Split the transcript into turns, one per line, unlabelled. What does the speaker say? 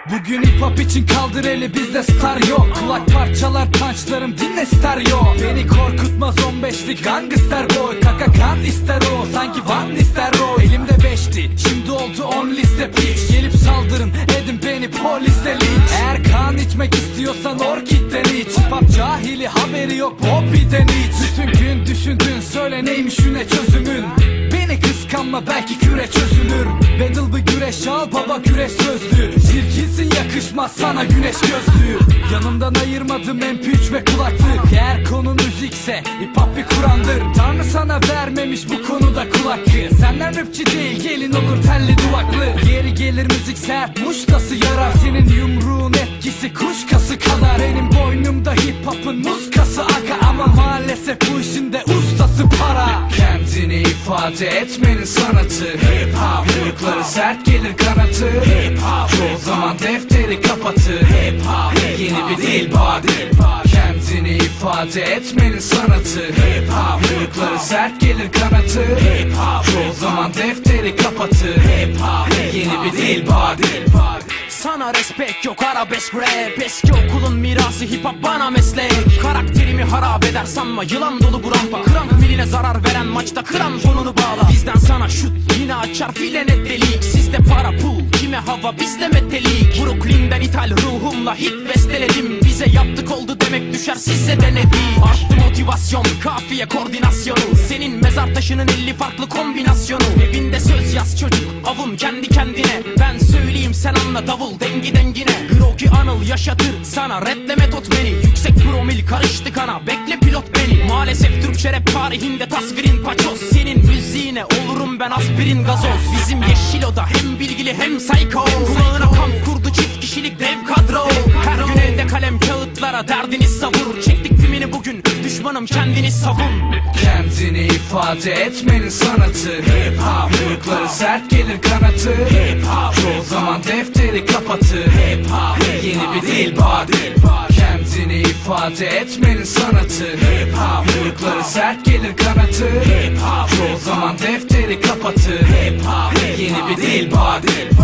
Bugün hip hop için kaldır eli, bizde star yok. Kulak parçalar punchlarım, dinle stereo. Beni korkutmaz 15'lik gangster boy. Kaka kan ister o, sanki Van ister o. Elimde 5'ti, şimdi oldu 10 liste piç. Gelip saldırın, edin beni polisle linç. Eğer kan içmek istiyorsan orkidden iç. Hip hop cahili, haberi yok Bobby'den iç. Bütün gün düşündün, söyle neymiş yüne çözümün. Beni kıskanma, belki küre çözülür. Battle bir güreş, al baba güreş sözlü. Çirkinsin, yakışmaz sana güneş gözlüğü. Yanımdan ayırmadım MP3 ve kulaklık. Eğer konu müzikse hip hop bir Kur'an'dır. Tanrı sana vermemiş bu konuda kulak hakkı. Senden rapçi değil, gelin olur telli duvaklı. Yeri gelir müzik sert, muştası yarar. Senin yumruğun etkisi kuşkası kadar. Benim boynumda hip hop'un muskası aga. Ama maalesef bu işin de ustası para. Kendini ifade etmenin sanatı hip hop. Yumrukları sert gelir kanatı hip hop. Çoğu zaman defteri kapatır hip hop. Yeni bir dil body. Kendini ifade etmenin sanatı hip hop. Yumrukları sert gelir kanatı hip hop. Çoğu zaman defteri kapatır hip hop. Yeni bir dil body.
Sana respect yok, arabesk rap. Eski okulun mirası hip hop bana meslek. Karakterimi harap eder sanma, yılan dolu bu rampa. Kramp miline zarar veren maçta kramponunu bağla. Bizden sana şut, yine açar file net delik. Sizde para pul, kime hava bizde metalik. Brooklyn'den ithal ruhumla hit besteledim. Bize yaptık oldu demek düşer, size denedi. Arttı motivasyon, kafiye koordinasyonu. Senin mezar taşının 50 farklı kombinasyonu. Evinde söz yaz çocuk, avun kendi kendine. Ben söyleyeyim sen anla, davul dengi dengine. Groki Anıl yaşatır sana raple metot beni. Yüksek promil karıştı kana, bekle pilot beni. Maalesef Türkçe rap tarihinde tasvirin paçoz. Senin müziğine olurum ben aspirin gazoz. Bizim Yeşil Oda hem bilgili hem psycho. Kulağına kamp kurdu çift kişilik dev kadro. Her gün elde kalem kağıtlara derdini savur. Çektik filmini bugün, düşmanım kendini savun.
Kendini ifade etmenin sanatı hip hop. Yumrukları sert gelir kanatı hip hop. Çoğu zaman defteri kapatır hip hop. Yeni bir dil body. Kendini ifade etmenin sanatı hip hop. Yumrukları sert gelir kanatı hip hop. Çoğu zaman defteri kapatır hip hop. Yeni bir dil body.